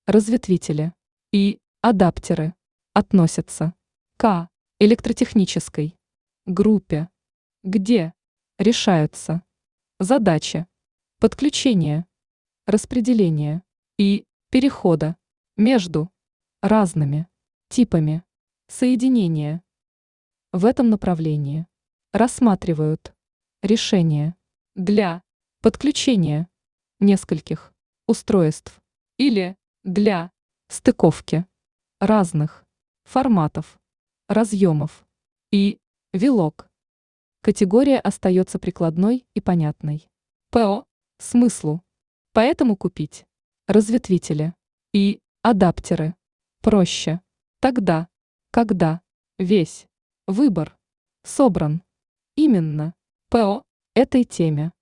разветвители и адаптеры относятся к электротехнической группе, где решаются задачи подключения, распределения и перехода между разными типами соединения. В этом направлении рассматривают решения для подключения нескольких устройств или для стыковки разных форматов, разъемов и вилок. Категория остается прикладной и понятной по смыслу. Поэтому купить разветвители и адаптеры проще тогда, когда весь выбор собран именно по этой теме.